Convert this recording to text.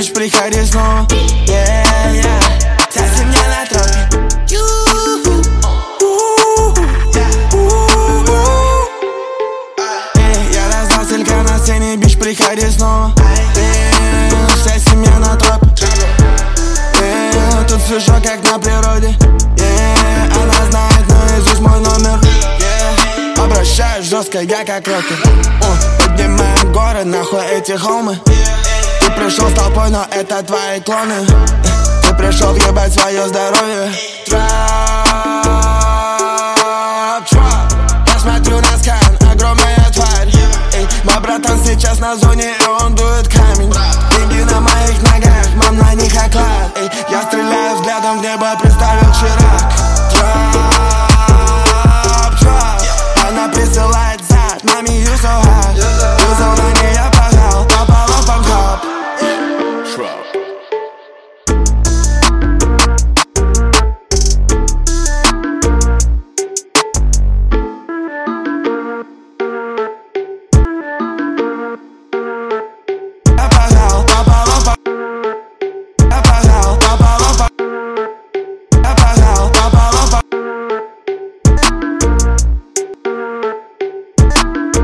бич, приходи снова. Вся семья на тропе. Я раздал селька на сцене, бич, приходи снова. Вся семья на тропе. Тут все шо как на природе. Она знает наизусть мой номер. Обращаюсь жестко, я как рокер. Поднимаем горы, нахуй эти холмы. Ты пришел с толпой, но это твои клоны. Ты пришел въебать свое здоровье. Я смотрю на скан, огромная тварь. Мой братан сейчас на зоне, и он дует камень. Деньги на моих ногах, мам на них оклад. Я стреляю взглядом в небо, представил Чирак. Она присылает зад, маме you so hot.